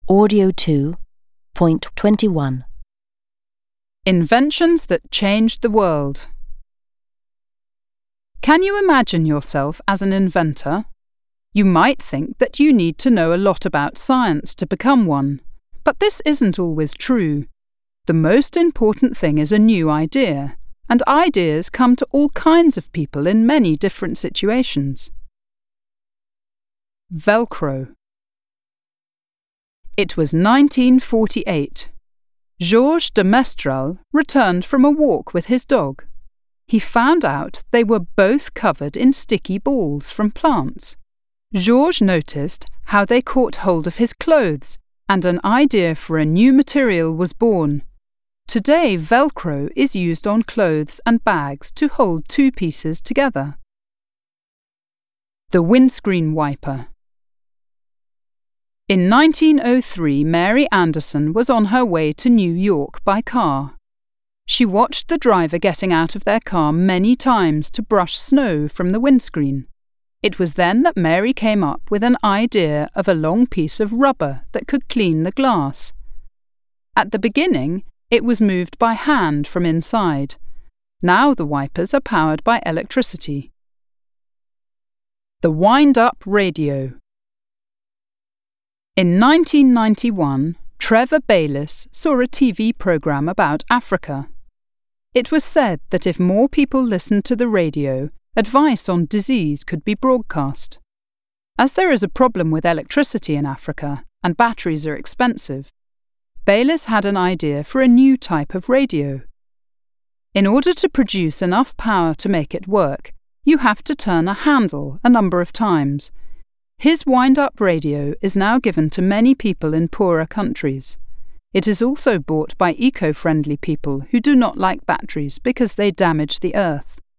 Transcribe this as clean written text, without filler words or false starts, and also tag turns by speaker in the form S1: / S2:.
S1: Audio 2, Point 21.
S2: Inventions that changed the world. Can you imagine yourself as an inventor? You might think that you need to know a lot about science to become one, but this isn't always true. The most important thing is a new idea, and ideas come to all kinds of people in many different situations. Velcro. It was 1948. Georges de Mestral returned from a walk with his dog. He found out they were both covered in sticky balls from plants. Georges noticed how they caught hold of his clothes, and an idea for a new material was born. Today, Velcro is used on clothes and bags to hold two pieces together. The windscreen wiper. In 1903, Mary Anderson was on her way to New York by car. She watched the driver getting out of their car many times to brush snow from the windscreen. It was then that Mary came up with an idea of a long piece of rubber that could clean the glass. At the beginning, it was moved by hand from inside. Now the wipers are powered by electricity. The wind-up radio. In 1991, Trevor Bayliss saw a TV programme about Africa. It was said that if more people listened to the radio, advice on disease could be broadcast. As there is a problem with electricity in Africa, and batteries are expensive, Bayliss had an idea for a new type of radio. In order to produce enough power to make it work, you have to turn a handle a number of times. His wind-up radio is now given to many people in poorer countries. It is also bought by eco-friendly people who do not like batteries because they damage the earth.